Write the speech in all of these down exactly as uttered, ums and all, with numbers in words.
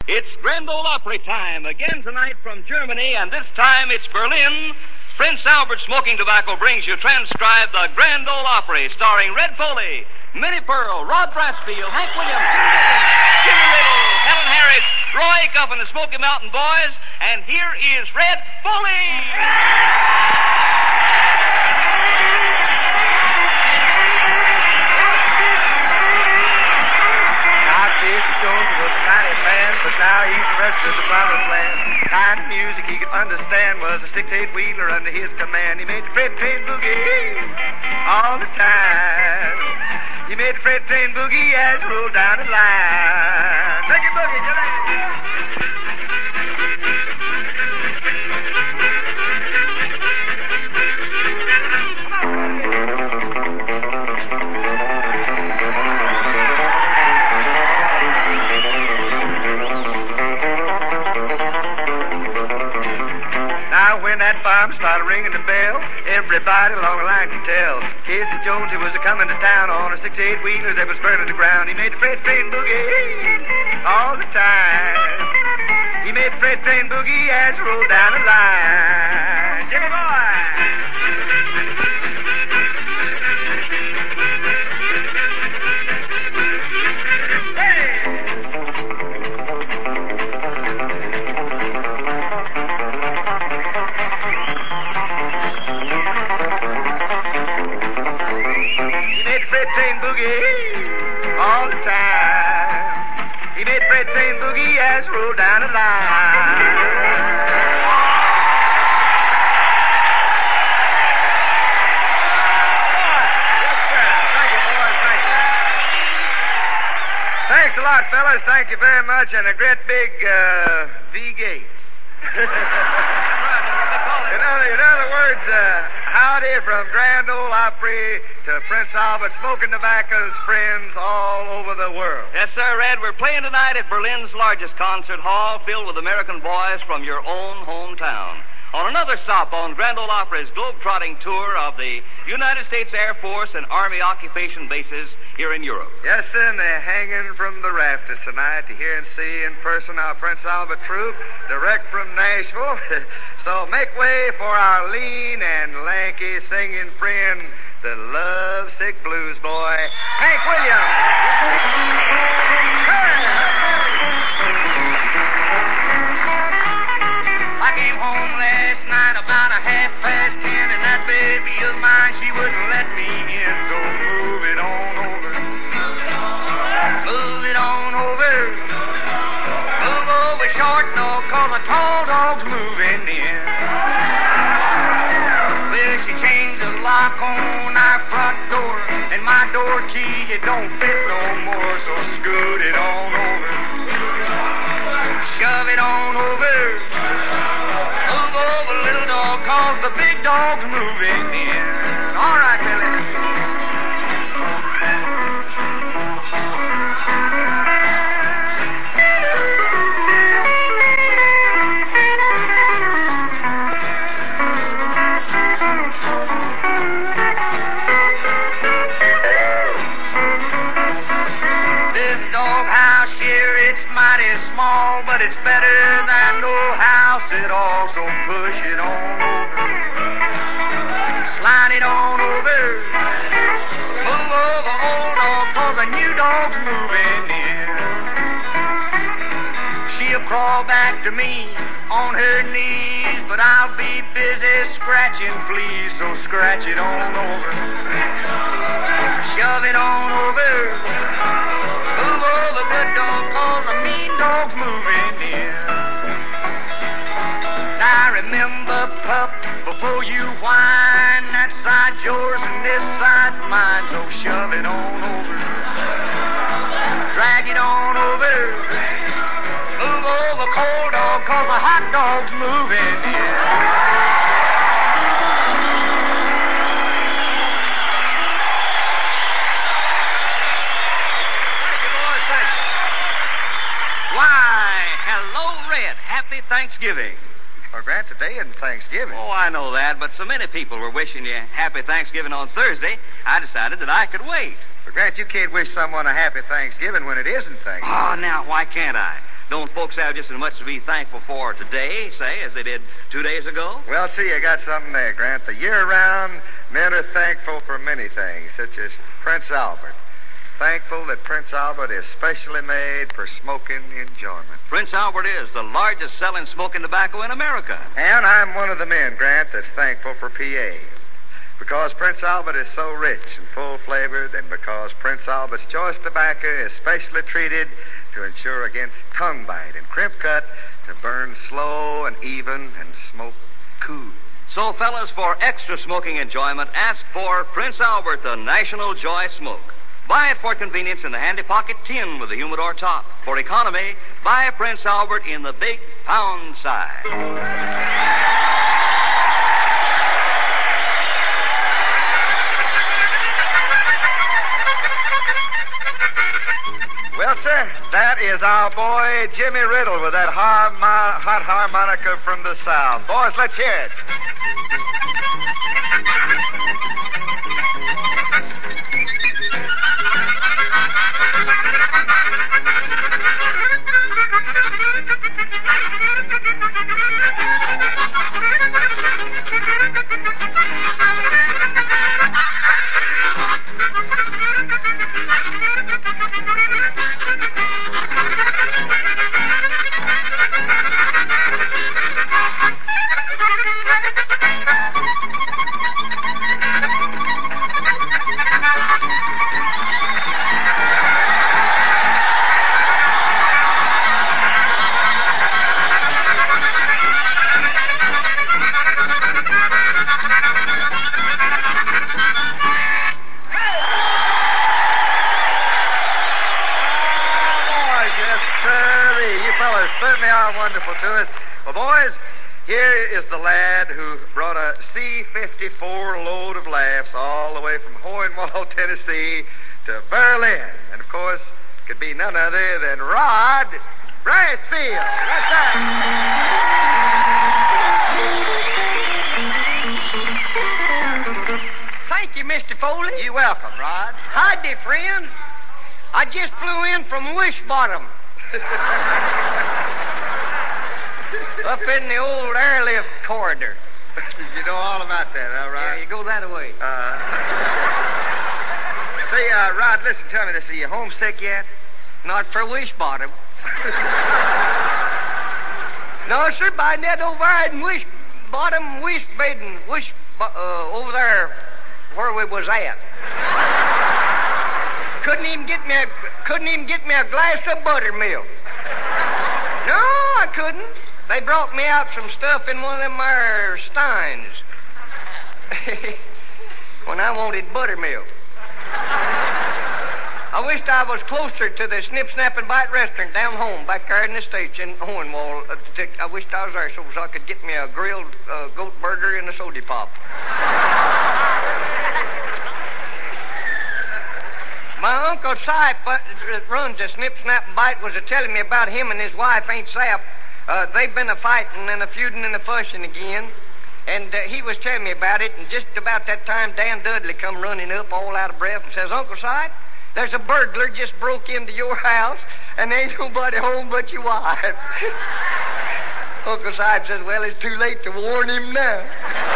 It's Grand Ole Opry time, again tonight from Germany, and this time it's Berlin. Prince Albert Smoking Tobacco brings you transcribed the Grand Ole Opry, starring Red Foley, Minnie Pearl, Rod Brasfield, Hank Williams, Jimmy Little, Helen Harris, Roy Acuff and the Smoky Mountain Boys, and here is Red Foley! But now he's the rest of the promised land. Kind of music he could understand was a six-eight wheeler under his command. He made the freight train boogie all the time. He made the freight train boogie as it rolled down the line. Take it boogie, Jimmy. When that farm started ringing the bell, everybody along the line could tell Casey Jones, he was a-coming to town on a six-eight wheeler that was burning the ground. He made the freight train boogie all the time. He made the freight train boogie as it rolled down the line. Jimmy boy! Train boogie all the time. He made freight train boogie as rolled down the line. Yes, sir. Thank you, boys. Thank you. Thanks a lot, fellas. Thank you very much, and a great big uh, V Gates. In other, in other words, uh, howdy from Grand Ole Opry to Prince Albert Smoking Tobacco's friends all over the world. Yes, sir, Red. We're playing tonight at Berlin's largest concert hall, filled with American boys from your own hometown. On another stop on Grand Ole Opry's globe-trotting tour of the United States Air Force and Army occupation bases here in Europe. Yes, sir, and they're hanging from the rafters tonight to hear and see in person our Prince Albert troupe, direct from Nashville. So make way for our lean and lanky singing friend, the lovesick blues boy, Hank Williams. I came home last night about a half past ten, and that baby of mine, she wouldn't let me in, so move it on over. Move it on over. Move over, short dog, cause a tall dog's moving in. Well, she changed the lock on our front door, and my door key, it don't fit no more, so scoot it on over. Shove it on over. Move over, little dog, cause the big dog's moving in. All right, Billy. Small, but it's better than no house at all, so push it on over. Slide it on over. Move over, old dog, cause the new dog's moving in. She'll crawl back to me on her knees, but I'll be busy scratching fleas, so scratch it on over. Shove it on over. Move over, good dog, cause the mean dog's moving in. Now remember, pup, before you whine, that side's yours and this side's mine, so shove it on over. Drag it on over. Move over, cold dog, cause the hot dog's moving in. Happy Thanksgiving. Well, Grant, today isn't Thanksgiving. Oh, I know that, but so many people were wishing you Happy Thanksgiving on Thursday, I decided that I could wait. But, Grant, you can't wish someone a Happy Thanksgiving when it isn't Thanksgiving. Oh, now, why can't I? Don't folks have just as much to be thankful for today, say, as they did two days ago? Well, see, I got something there, Grant. The year-round, men are thankful for many things, such as Prince Albert. Thankful that Prince Albert is specially made for smoking enjoyment. Prince Albert is the largest selling smoking tobacco in America. And I'm one of the men, Grant, that's thankful for P A. Because Prince Albert is so rich and full-flavored, and because Prince Albert's choice tobacco is specially treated to ensure against tongue bite and crimp cut, to burn slow and even and smoke cool. So, fellas, for extra smoking enjoyment, ask for Prince Albert, the National Joy Smoke. Buy it for convenience in the handy pocket tin with the humidor top. For economy, buy Prince Albert in the big pound size. Well, sir, that is our boy Jimmy Riddle with that harmo- hot harmonica from the South. Boys, let's hear it. Certainly are wonderful to us. Well, boys, here is the lad who brought a C fifty-four load of laughs all the way from Hohenwald, Tennessee to Berlin. And, of course, could be none other than Rod Brasfield. That's that. Thank you, Mister Foley. You're welcome, Rod. Howdy, friends. I just flew in from Wishbottom. Up in the old airlift corridor. You know all about that, huh, Rod? Yeah, you go that way. Uh, say, uh, Rod, listen, tell me this. Are you homesick yet? Not for Wishbottom. No, sir, by net over there in Wishbottom, Wishbaden, Wish, uh, over there where we was at. Couldn't even get me a, couldn't even get me a glass of buttermilk. No, I couldn't. They brought me out some stuff in one of them there steins. When I wanted buttermilk. I wished I was closer to the Snip, Snap, and Bite restaurant down home, back there in the States in Hohenwald. I wished I was there so I could get me a grilled uh, goat burger and a soda pop. My Uncle Sipe, uh, that runs the Snip, Snap, and Bite, was a telling me about him and his wife, Aunt Sap. Uh, they've been a fighting and a feuding and a fussing again. And uh, he was telling me about it, and just about that time, Dan Dudley come running up all out of breath and says, Uncle Sipe, there's a burglar just broke into your house, and there ain't nobody home but your wife. Uncle Sipe says, well, it's too late to warn him now.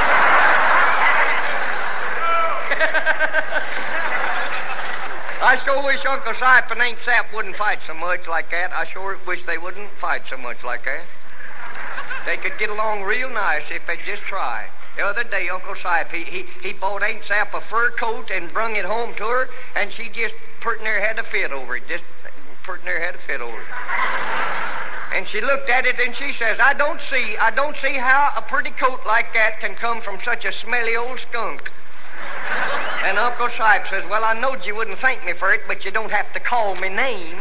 I sure wish Uncle Sipe and Aunt Sap wouldn't fight so much like that. I sure wish they wouldn't fight so much like that. They could get along real nice if they'd just try. The other day, Uncle Sipe, he, he, he bought Aunt Sap a fur coat and brung it home to her, and she just pert near had a fit over it. Just pert near had a fit over it. And she looked at it and she says, I don't see, I don't see how a pretty coat like that can come from such a smelly old skunk. And Uncle Sipe says, well, I knowed you wouldn't thank me for it, but you don't have to call me names.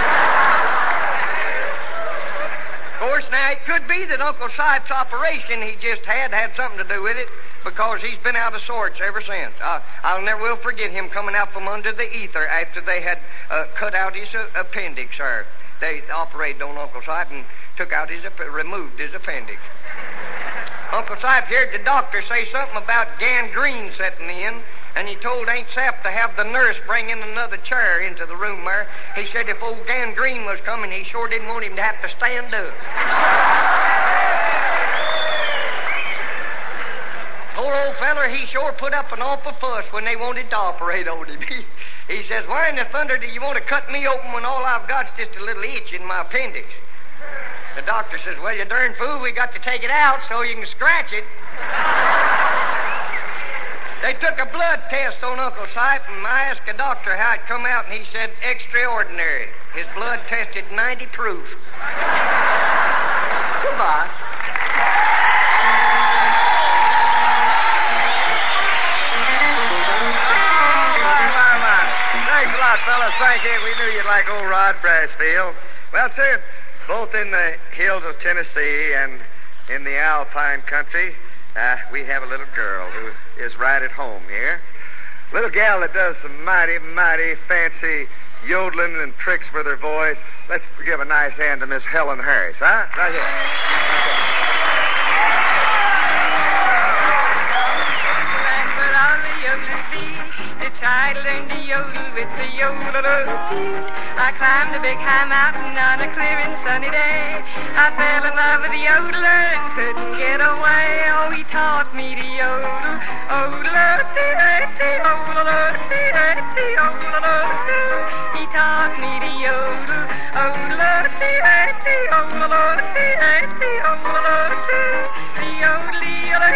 Of course, now, it could be that Uncle Sipe's operation he just had had something to do with it, because he's been out of sorts ever since. Uh, I'll never will forget him coming out from under the ether after they had uh, cut out his uh, appendix, sir. They operated on Uncle Sipe and took out his, removed his appendix. Uncle Sipe heard the doctor say something about gangrene setting in, And he told Aunt Sap to have the nurse bring in another chair into the room there. He said if old Gangrene was coming, he sure didn't want him to have to stand up. Poor old feller, he sure put up an awful fuss when they wanted to operate on him. He, he says, why in the thunder do you want to cut me open when all I've got's just a little itch in my appendix? The doctor says, well, you darn fool, we got to take it out so you can scratch it. They took a blood test on Uncle Sipe, and I asked the doctor how it come out, and he said, extraordinary. His blood tested ninety proof. Goodbye. Thanks a lot, fellas. Thank you. We knew you'd like old Rod Brasfield. Well, sir, both in the hills of Tennessee and in the Alpine country, uh, we have a little girl who is right at home here. Little gal that does some mighty, mighty fancy yodeling and tricks with her voice. Let's give a nice hand to Miss Helen Harris, huh? Right here. I learned to yodel with the yodeler. I climbed a big high mountain on a clear and sunny day. I fell in love with the yodeler and couldn't get away. Oh, he taught me to yodel. Yodeler, yodeler, yodeler. He taught me to yodel. Yodeler, yodeler, yodeler. Yodel, yodeler,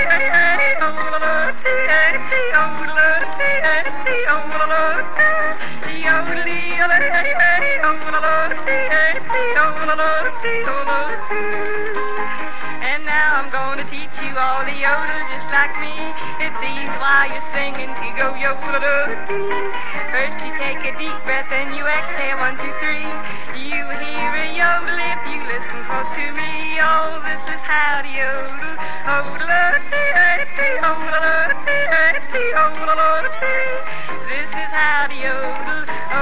and now I'm going to teach you all the yodel just like me. It seems while you're singing to go yodel. First you take a deep breath and you exhale one, two, three. You hear a yodel if you listen close to me. Oh, this is how to yodel. This is how to yodel.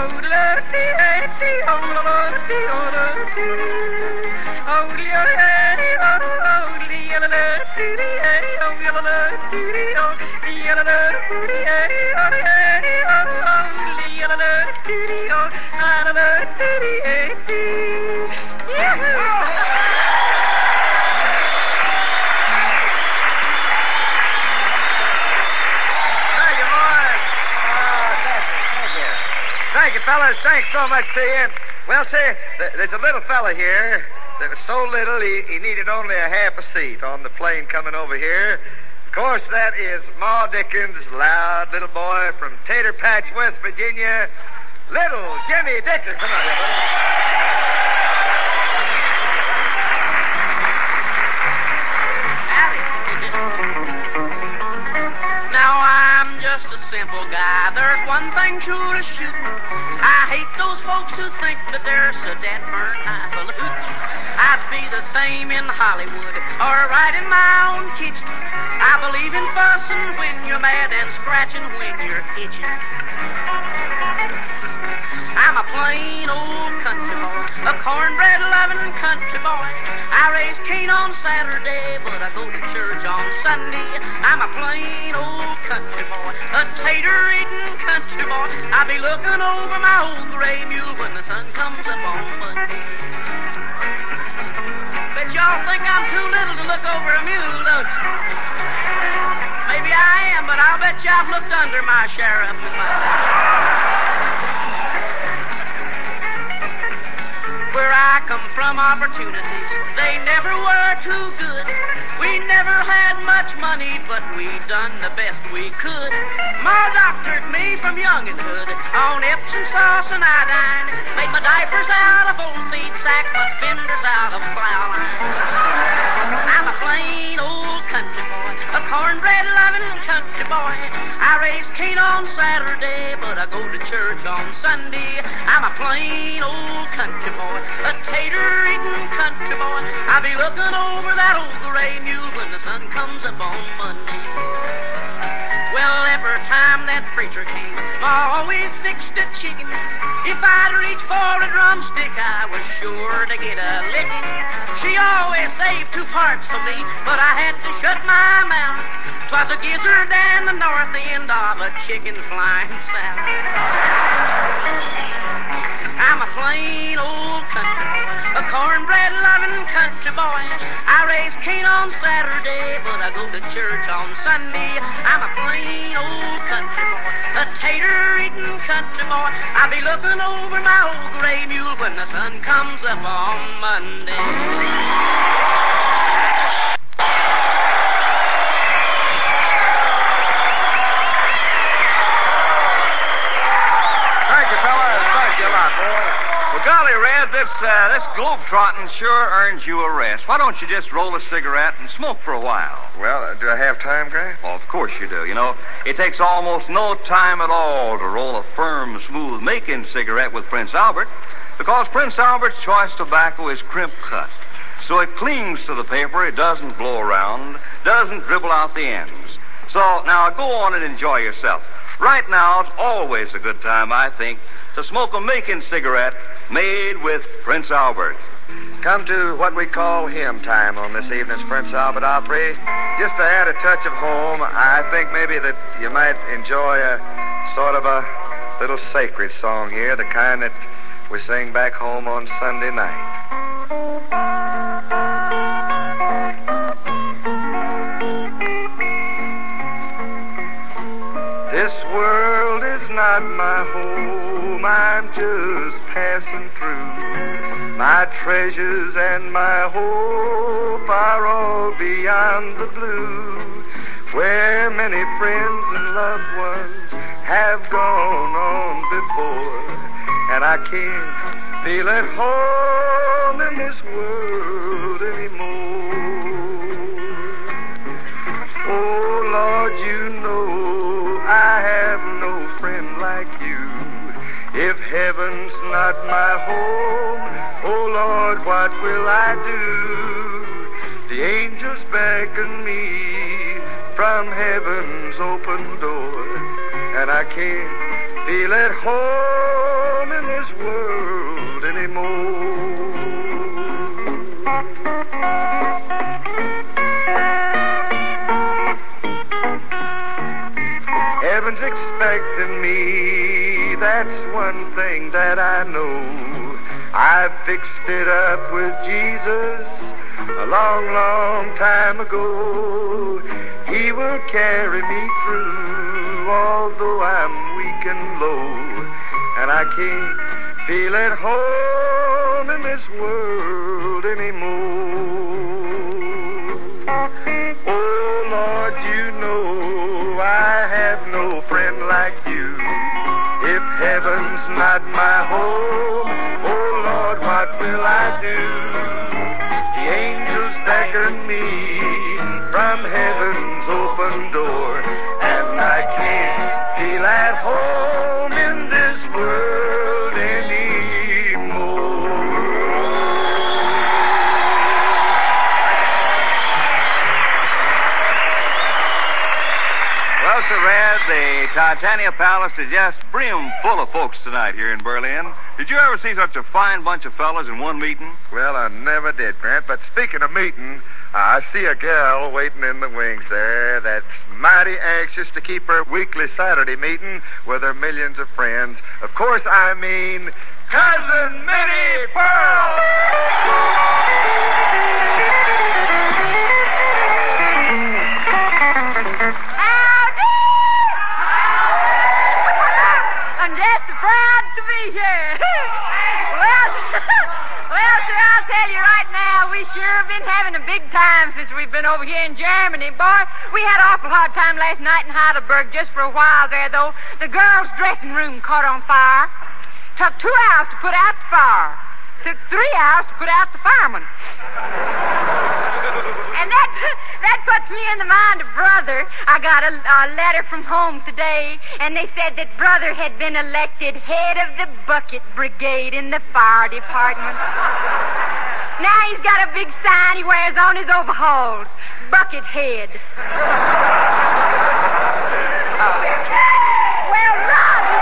Thank you, fellas. Thanks so much to you. Well, sir, th- there's a little fella here that was so little he, he needed only a half a seat on the plane coming over here. Of course, that is Ma Dickens' loud little boy from Tater Patch, West Virginia, little Jimmy Dickens. Come on here, buddy. Now I'm just a simple guy. There's one thing sure to shoot. I hate those folks who think that they're so dead burnt highfalutin. I'd be the same in Hollywood or right in my own kitchen. I believe in fussing when you're mad and scratching when you're itching. I'm a plain old country boy, a cornbread-loving country boy. I raise cane on Saturday, but I go to church on Sunday. I'm a plain old country boy, a tater-eating country boy. I'll be looking over my old gray mule when the sun comes up on Monday. Bet y'all think I'm too little to look over a mule, don't you? Maybe I am, but I'll bet you I've looked under my share up in my life. Where I come from, opportunities, they never were too good. We never had much money, but we done the best we could. Ma doctored me from younginhood on Epsom sauce and iodine. Made my diapers out of old feed sacks, my spinders out of plow line. I'm a plain old country boy, a cornbread-loving country boy. I raise cane on Saturday, but I go to church on Sunday. I'm a plain old country boy, a tater-eating country boy. I'll be looking over that old gray mule when the sun comes up on Monday. Well, every time that preacher came, Ma always fixed a chicken. If I'd reach for a drumstick, I was sure to get a licking. She always saved two parts for me, but I had to shut my mouth. 'Twas a gizzard and the north end of a chicken flying south. I'm a plain old country boy, a cornbread-loving country boy. I raise cane on Saturday, but I go to church on Sunday. I'm a plain old country boy, a tater-eating country boy. I'll be looking over my old gray mule when the sun comes up on Monday. Golly, Red, this uh, this globe-trotting sure earns you a rest. Why don't you just roll a cigarette and smoke for a while? Well, uh, do I have time, Grant? Oh, of course you do. You know, it takes almost no time at all to roll a firm, smooth making cigarette with Prince Albert, because Prince Albert's choice tobacco is crimp cut. So it clings to the paper, it doesn't blow around, doesn't dribble out the ends. So now go on and enjoy yourself. Right now, it's always a good time, I think, to smoke a making cigarette made with Prince Albert. Come to what we call hymn time on this evening's Prince Albert Opry. Just to add a touch of home, I think maybe that you might enjoy a sort of a little sacred song here, the kind that we sing back home on Sunday night. This world is not my home, I'm just passing through. My treasures and my hope are all beyond the blue, where many friends and loved ones have gone on before, and I can't feel at home in this world anymore. Oh, Lord, you know I have no friend like you. If heaven's not my home, oh Lord, what will I do? The angels beckon me from heaven's open door, and I can't feel at home in this world anymore. Heaven's expecting me, that's one thing that I know. I fixed it up with Jesus a long, long time ago. He will carry me through, although I'm weak and low, and I can't feel at home in this world anymore. Oh, Lord, you know I have no friend like you. If heaven's not my home, oh Lord, what will I do? The angels beckon me from heaven's open door, and I can't feel at home in this world anymore. Well, Sir Red, the Titania Palace is just brim full of folks tonight here in Berlin. Did you ever see such a fine bunch of fellas in one meeting? Well, I never did, Grant. But speaking of meeting, I see a gal waiting in the wings there that's mighty anxious to keep her weekly Saturday meeting with her millions of friends. Of course, I mean Cousin Minnie Pearl! Proud to be here. well, well, sir, I'll tell you right now, we sure have been having a big time since we've been over here in Germany, boy. We had an awful hard time last night in Heidelberg just for a while there, though. The girls' dressing room caught on fire. Took two hours to put out the fire. Took three hours to put out the fireman. And that that puts me in the mind of Brother. I got a, a letter from home today, and they said that Brother had been elected head of the bucket brigade in the fire department. Now he's got a big sign he wears on his overalls. Bucket head. Well, Roger.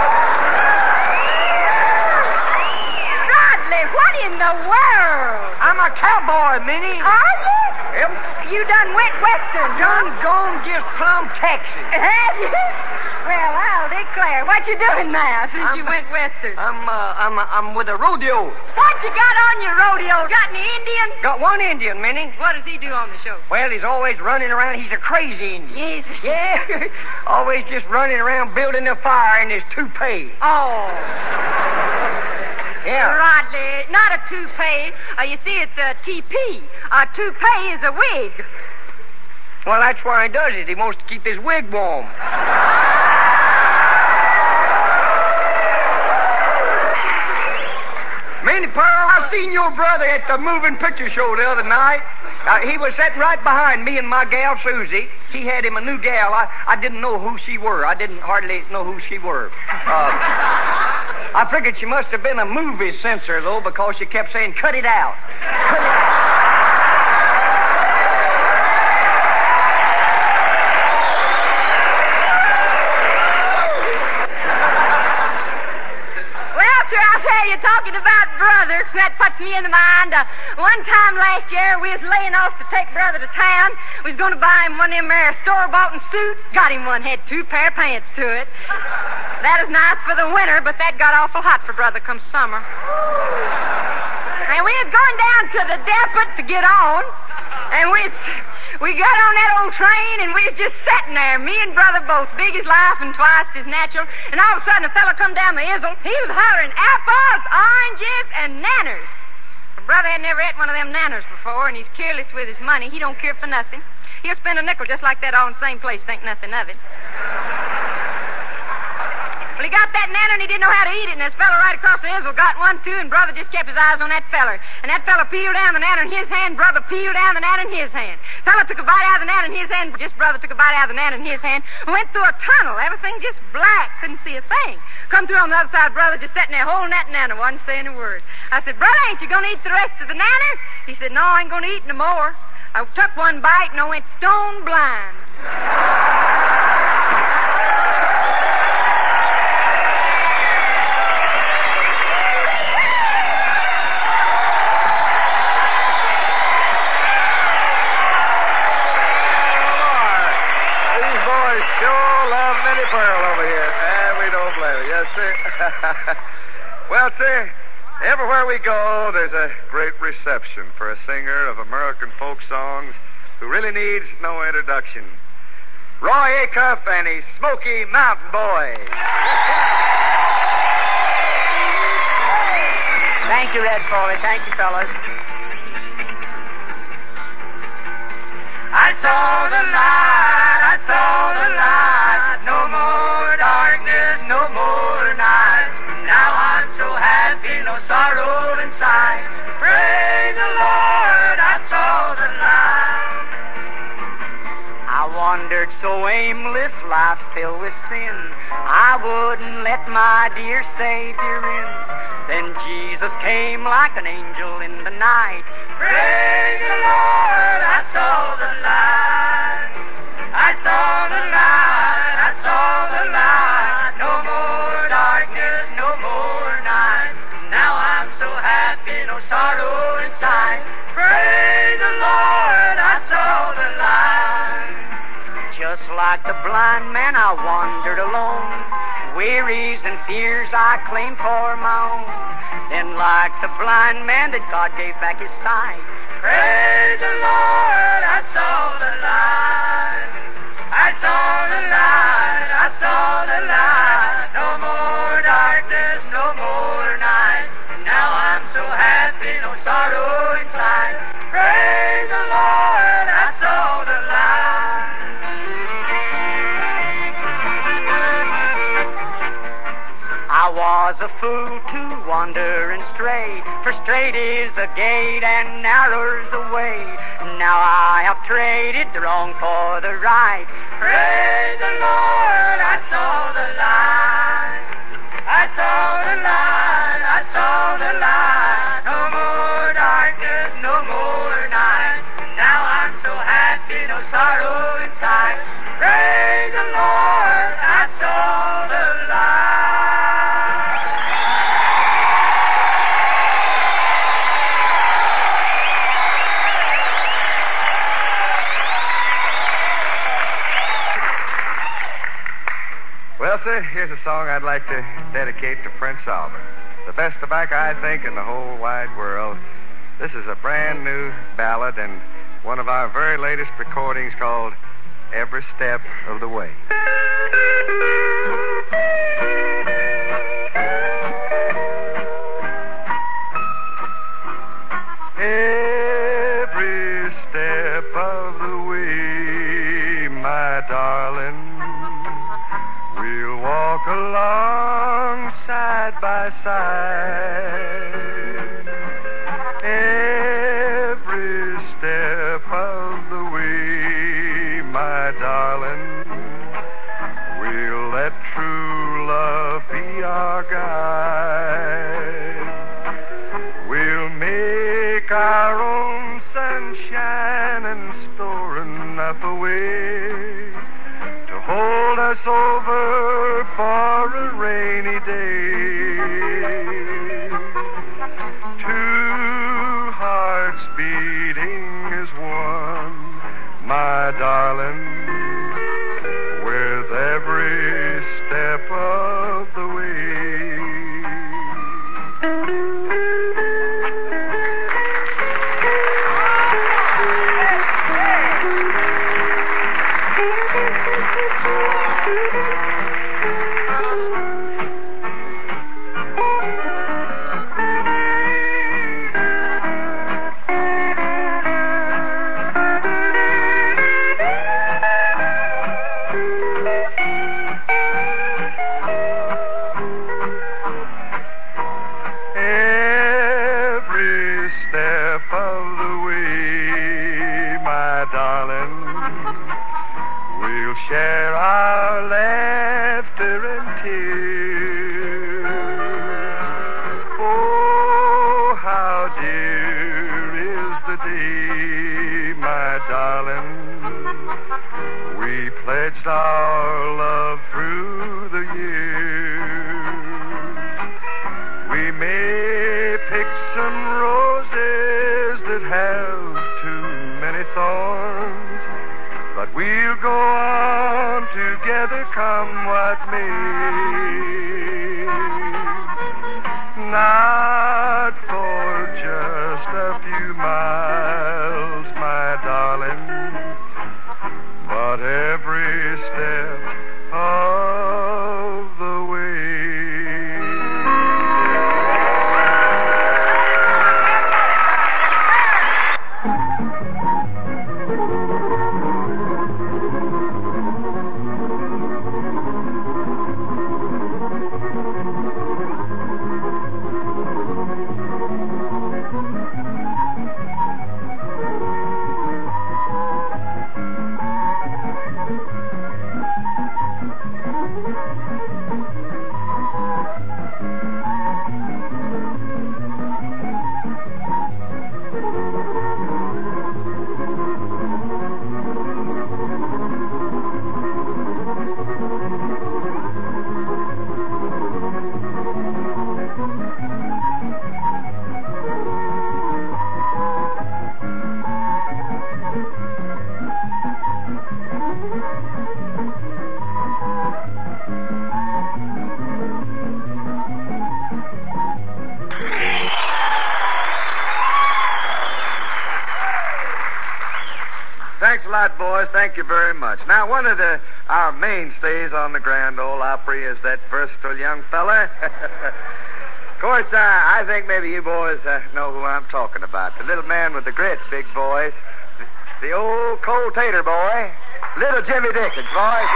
What in the world? I'm I'm a cowboy, Minnie. Are you? Yep. You done went western, Done gone just plumb Texas. Have you? Well, I'll declare. What you doing now since I'm, you went western? I'm, uh, I'm, uh, I'm with a rodeo. What you got on your rodeo? Got any Indian? Got one Indian, Minnie. What does he do on the show? Well, he's always running around. He's a crazy Indian. Yes. Yeah. Always just running around building a fire in his toupee. Oh. Yeah. Rightly. Not a toupee. Uh, you see, it's a T P. A toupee is a wig. Well, that's why he does it. He wants to keep his wig warm. Minnie Pearl, I seen your brother at the moving picture show the other night. Uh, he was sitting right behind me and my gal, Susie. He had him a new gal. I, I didn't know who she were. I didn't hardly know who she were. Uh, I figured she must have been a movie censor, though, because she kept saying, cut it out. Cut it out. You're talking about brothers, and that puts me in the mind. Uh, one time last year, we was laying off to take brother to town. We was going to buy him one of them there store-bought suits. Got him one, had two pair of pants to it. That is nice for the winter, but that got awful hot for brother come summer. And we was going down to the depot to get on, and we we got on that old train, and we was just sitting there, me and brother both, big as life and twice as natural. And all of a sudden, a fella come down the isle. He was hollering apples, oranges, and nanners. Brother had never ate one of them nanners before, and he's careless with his money. He don't care for nothing. He'll spend a nickel just like that all in the same place, think nothing of it. Well, he got that nanner and he didn't know how to eat it, and this fella right across the isle got one too, and brother just kept his eyes on that feller. And that fella peeled down the nanner in his hand, brother peeled down the nanner in his hand. Fella took a bite out of the nanner in his hand, just brother took a bite out of the nanner in his hand, went through a tunnel, everything just black, couldn't see a thing. Come through on the other side, brother just sitting there holding that nanner, wasn't saying a word. I said, brother, ain't you gonna eat the rest of the nanner? He said, no, I ain't gonna eat no more. I took one bite and I went stone blind. Well, sir, everywhere we go, there's a great reception for a singer of American folk songs who really needs no introduction. Roy Acuff and his Smoky Mountain Boys. Thank you, Red Foley. Thank you, fellas. I saw the light, I saw the light. No more darkness, no more night. Now I'm so happy, no sorrow inside. Praise the Lord, I saw the light. I wandered so aimless, life filled with sin. I wouldn't let my dear Savior in. Then Jesus came like an angel in the night. Praise the Lord, I saw the light. I saw the light, I saw the light. No more darkness, no more night. Now I'm so happy, no sorrow inside. Praise the Lord, I saw the light. Just like the blind man, I wandered alone. Wearies and fears I claimed for my own. Then like the blind man that God gave back his sight. Praise the Lord, I saw the light. I saw the light, I saw the light. No more darkness, no more night. Now I'm so happy, no sorrow inside. Praise the Lord, I saw the light. I was a fool to wander and stray, for straight is the gate and narrow's the way. Now I have traded the wrong for the right. Praise the Lord, I saw the light. I saw the light, I saw the light. No more darkness, no more night. Now I'm so happy, no sorrow inside. Praise the Lord, I saw the light. Martha, here's a song I'd like to dedicate to Prince Albert. The best tobacco, I think, in the whole wide world. This is a brand new ballad and one of our very latest recordings called Every Step of the Way. Every step of the way, my darling, we'll walk along side by side. Every step of the way, my darling, we'll let true love be our guide. We'll make our own sunshine and store enough away to hold us over for a rainy day. Two hearts beating as one, my darling, with every step of the way. Every step of the way, my darling, we'll share our laughter and tears. Oh, how dear is the day, my darling, we pledged our love through the years. We may pick some roses that have too many thorns, but we'll go on together come what may. Not for just a few miles, my darling, but every step of the way. Thanks a lot, boys. Thank you very much. Now, one of the our mainstays on the Grand Ole Opry is that versatile young fella. Of course, uh, I think maybe you boys uh, know who I'm talking about. The little man with the great big voice. The, the old cold tater boy. Little Jimmy Dickens, boys.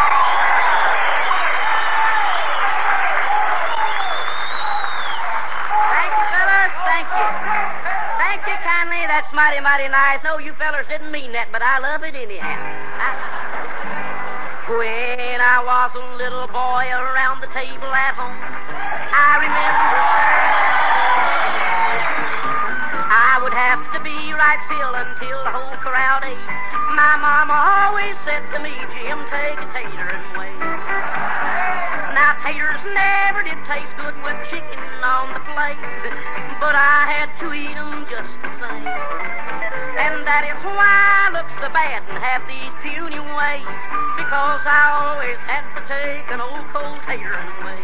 Thank you, fellas. Thank you. Thank you kindly. That's mighty, mighty nice. No, you fellers didn't mean that, but I love it anyhow. I... When I was a little boy around the table at home, I remember I would have to be right still until the whole crowd ate. My mama always said to me, Jim, take a tater and wait. Now, taters never did taste good with chicken on the plate, but I had to eat them just the same. And that is why I look so the bad and have these puny ways, because I always had to take an old cold tater and wait.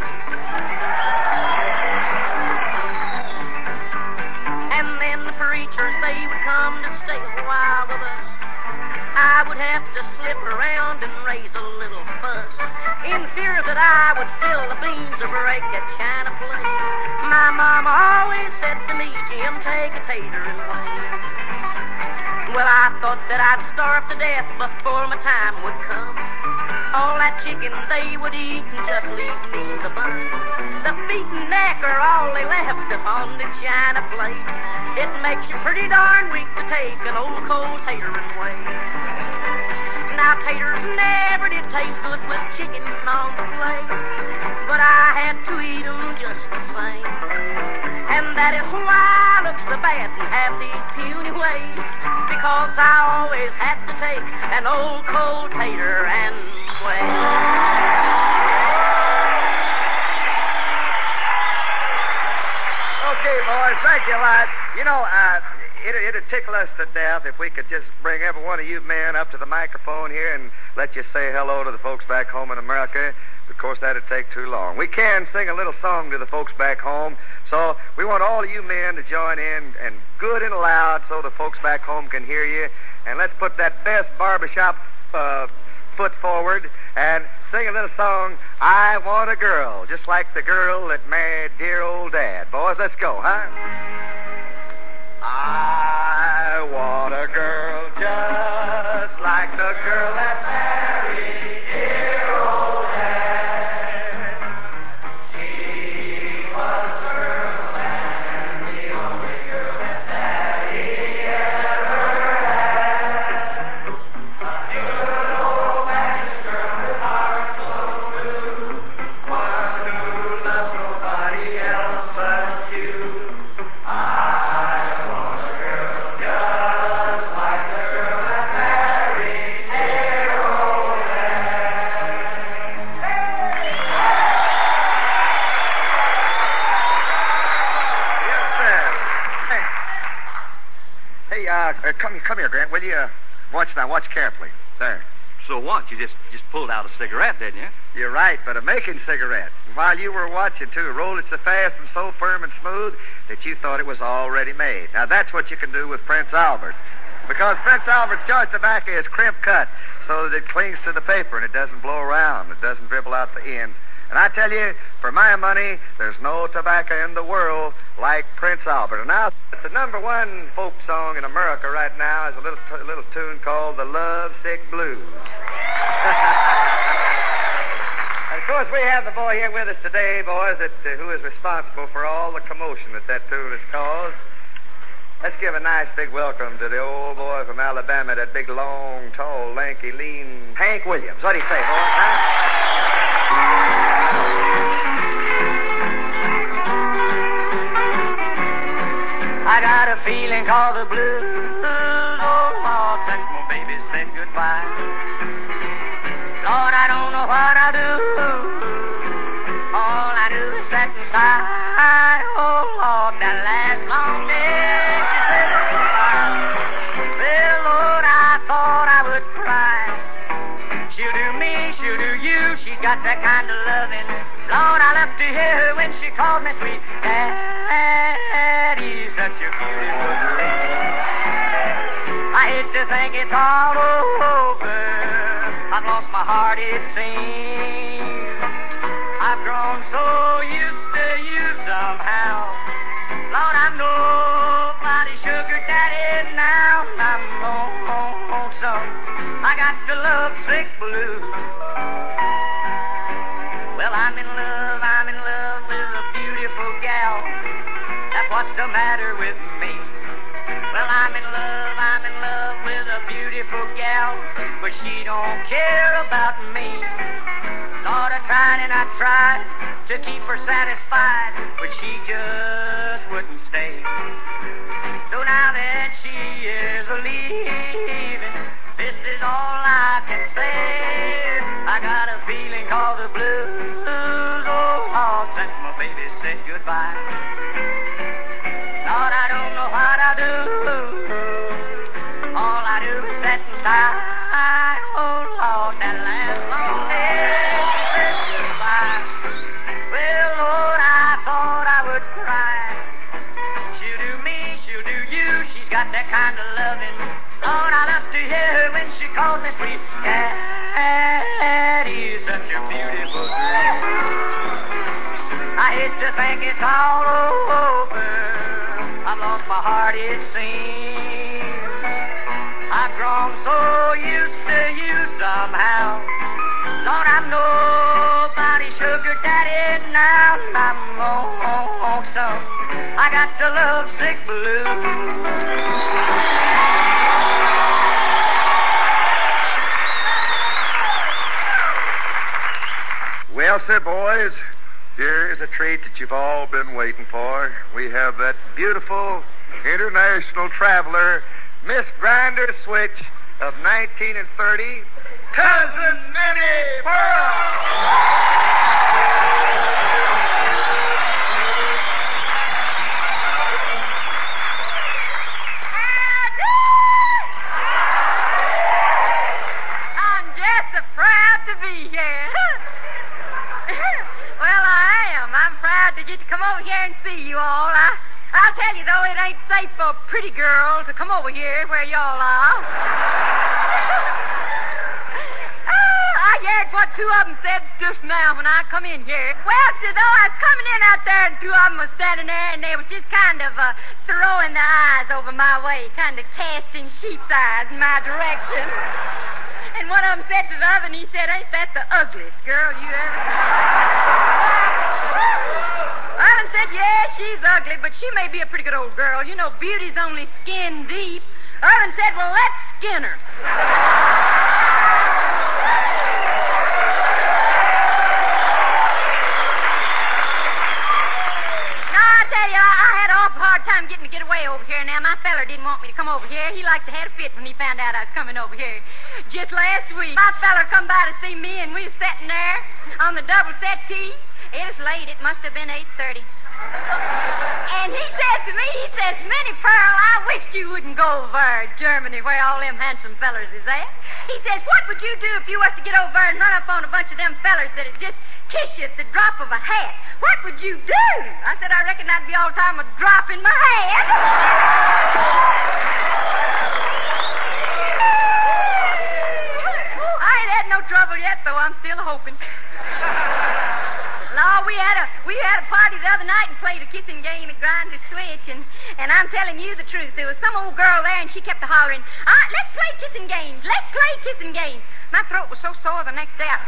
And then the preachers, they would come to stay a while with us. I would have to slip around and raise a little fuss, in fear that I would spill the beans or break a china plate. My mama always said to me, Jim, take a tater and wait. Well, I thought that I'd starve to death before my time would come. All that chicken they would eat and just leave me the bun. The feet and neck are all they left upon the china plate. It makes you pretty darn weak to take an old cold tater and wait. Now, taters never did taste good with chicken on the plate, but I had to eat them just the same. And that is why I look so bad and have these puny ways, because I always had to take an old cold tater and wait. Okay, boys, thank you a lot. You know, uh, it, it'd tickle us to death if we could just bring every one of you men up to the microphone here and let you say hello to the folks back home in America. Of course, that'd take too long. We can sing a little song to the folks back home, so we want all of you men to join in, and good and loud, so the folks back home can hear you. And let's put that best barbershop uh, foot forward and sing a little song, I Want a Girl, just like the girl that married dear old Dad. Boys, let's go, huh? I want a girl just like the girl that married dear old Dad. She was a girl and the only girl that Daddy ever had. A good old Baptist girl with heart so blue, one who loves nobody else but you. I Uh, uh, come, come here, Grant, will you? Uh, watch now. Watch carefully. There. So what? You just just pulled out a cigarette, didn't you? You're right, but a making cigarette. While you were watching, too, rolled it so fast and so firm and smooth that you thought it was already made. Now, that's what you can do with Prince Albert. Because Prince Albert's choice tobacco is crimp cut so that it clings to the paper and it doesn't blow around. It doesn't dribble out the end. And I tell you, for my money, there's no tobacco in the world like Prince Albert. And now, the number one folk song in America right now is a little t- little tune called the Love Sick Blues. And of course, we have the boy here with us today, boys, that uh, who is responsible for all the commotion that that tune has caused. Let's give a nice big welcome to the old boy from Alabama, that big, long, tall, lanky, lean Hank Williams. What do you say, boys? Huh? I got a feeling called the blues, oh Lord, since my baby said goodbye. Lord, I don't know what I do. All I do is sit and sigh. Oh Lord, that last long day she said goodbye. Well, Lord, I thought I would cry. She'll do me, she'll do you. She's got that kind of loving. Lord, I love to hear her when she calls me sweet Daddy. Such a beautiful girl. I hate to think it's all over. I've lost my heart, it seems. I've grown so used to you somehow. Lord, I'm nobody's sugar daddy now. I'm lonesome. I got the love sick blues. Well, I'm in love, I'm in love with a beautiful gal. That's what's the matter with me. Well, I'm in love, I'm in love with a beautiful gal, but she don't care about me. Lord, I tried and I tried to keep her satisfied, but she just wouldn't stay. So now that she is leaving, this is all I can say. I got a feeling called the blues, oh Lord, since my baby said goodbye. Lord, I don't know what I do. All I do is sit and sigh. got that kind of loving. Lord, I love to hear her when she calls me sweet. Daddy, such a beautiful dream. I hate to think it's all over. I've lost my heart, it seems. I've grown so used to you somehow. Lord, I'm nobody's sugar daddy now. I'm lonesome. I got the lovesick blues. Well said, boys. Here is a treat that you've all been waiting for. We have that beautiful international traveler, Miss Grinder Switch of nineteen and thirty, Cousin Minnie Pearl. I'm just so proud to be here. Well, I am. I'm proud to get to come over here and see you all. I, I'll tell you, though, it ain't safe for a pretty girl to come over here where y'all are. Oh, I heard what two of them said just now when I come in here. Well, see, though, I was coming in out there and two of them was standing there and they was just kind of uh, throwing their eyes over my way, kind of casting sheep's eyes in my direction. And one of them said to the other, and he said, ain't that the ugliest girl you ever Ivan said, yeah, she's ugly, but she may be a pretty good old girl. You know, beauty's only skin deep. Ivan said, well, let's skin her. Tell you, I, I had an awful hard time getting to get away over here. Now, my feller didn't want me to come over here. He liked to have a fit when he found out I was coming over here. Just last week, my feller come by to see me, and we was sitting there on the double settee. It was late. It must have been eight thirty. And he says to me, he says, Minnie Pearl, I wish you wouldn't go over to Germany where all them handsome fellers is at. He says, what would you do if you was to get over there and run up on a bunch of them fellers that'd just kiss you at the drop of a hat? What would you do? I said, I reckon I'd be all the time a drop in my hat. I ain't had no trouble yet, though. I'm still hoping. Lord, we had a we had a party the other night and played a kissing game at Grinder Switch, and, and I'm telling you the truth. There was some old girl there, and she kept a hollering, ah, let's play kissing games, let's play kissing games. My throat was so sore the next day. I...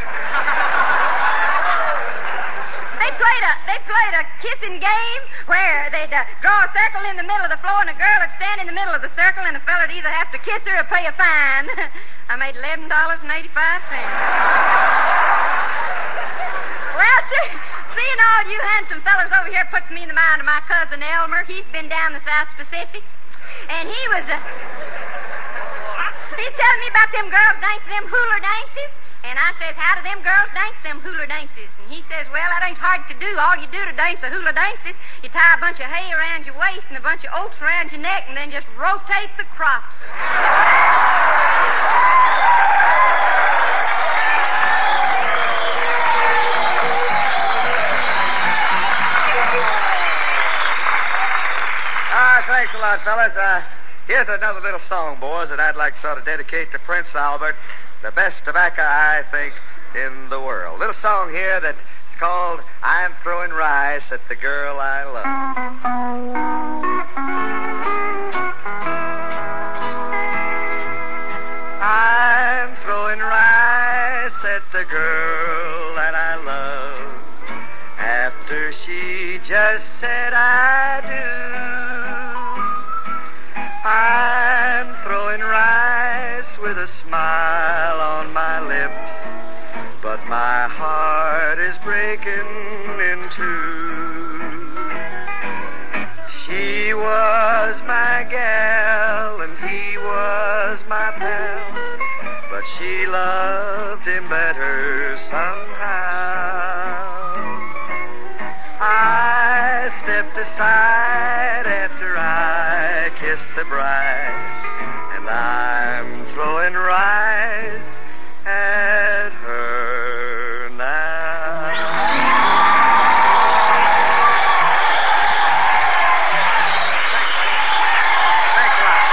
They played a they played a kissing game where they'd uh, draw a circle in the middle of the floor, and a girl would stand in the middle of the circle, and the feller'd either have to kiss her or pay a fine. I made eleven dollars and eighty-five cents. Well, see, seeing all you handsome fellas over here puts me in the mind of my cousin Elmer. He's been down the South Pacific, and he was uh, he's telling me about them girls dancing them hula dances. And I says, how do them girls dance them hula dances? And he says, well, that ain't hard to do. All you do to dance the hula dances, you tie a bunch of hay around your waist and a bunch of oats around your neck, and then just rotate the crops. Ah, thanks a lot, fellas. Uh, here's another little song, boys, that I'd like to sort of dedicate to Prince Albert. The best tobacco, I think, in the world. Little song here that's called I'm Throwing Rice at the Girl I Love. I'm throwing rice at the girl that I love after she just said I do. I'm throwing rice with a smile on my lips, but my heart is breaking in two. She was my gal and he was my pal, but she loved him better somehow. I stepped aside after I kissed the bride, and I'm throwing rice at her now. Thanks a lot.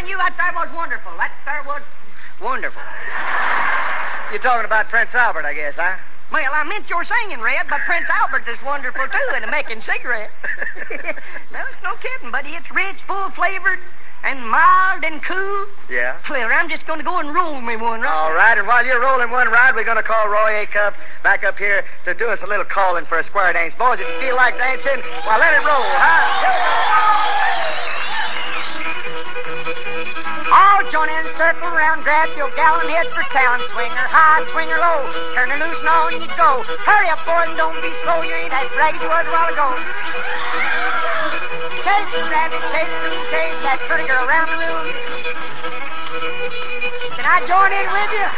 you, that there was wonderful. That there was wonderful. You're talking about Prince Albert, I guess, huh? Well, I meant your singing, Red, but Prince Albert is wonderful, too, in making cigarettes. No, it's no kidding, buddy. It's rich, full-flavored, and mild and cool. Yeah? Well, I'm just going to go and roll me one right All now. right, and while you're rolling one ride, we're going to call Roy Acuff back up here to do us a little calling for a square dance. Boys, if you feel like dancing, well, let it roll, huh? All join in, circle around, grab your gal and head for town. Swing her high, swing her low, turn her loose and on you go. Hurry up, boy, and don't be slow. You ain't as brag as you was a while ago. Chase the rabbit, chase the chase that pretty girl around the room. Can I join in with you?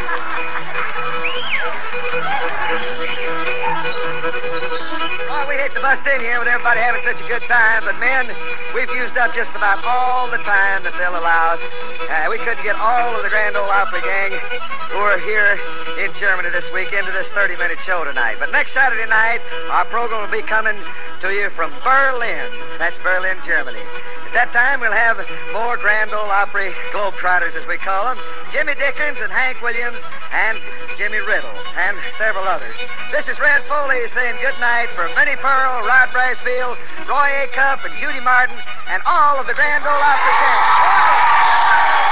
Well, we hate to bust in here with everybody having such a good time, but men, we've used up just about all the time that they'll allow us. Uh, we couldn't get all of the Grand Ole Opry gang who are here in Germany this week into this thirty-minute show tonight. But next Saturday night, our program will be coming to you from Berlin. That's Berlin, Germany. At that time, we'll have more Grand Ole Opry globetrotters, as we call them, Jimmy Dickens and Hank Williams and Jimmy Riddle and several others. This is Red Foley saying good night for Minnie Pearl, Rod Brasfield, Roy Acuff, and Judy Martin, and all of the Grand Ole Opry cast.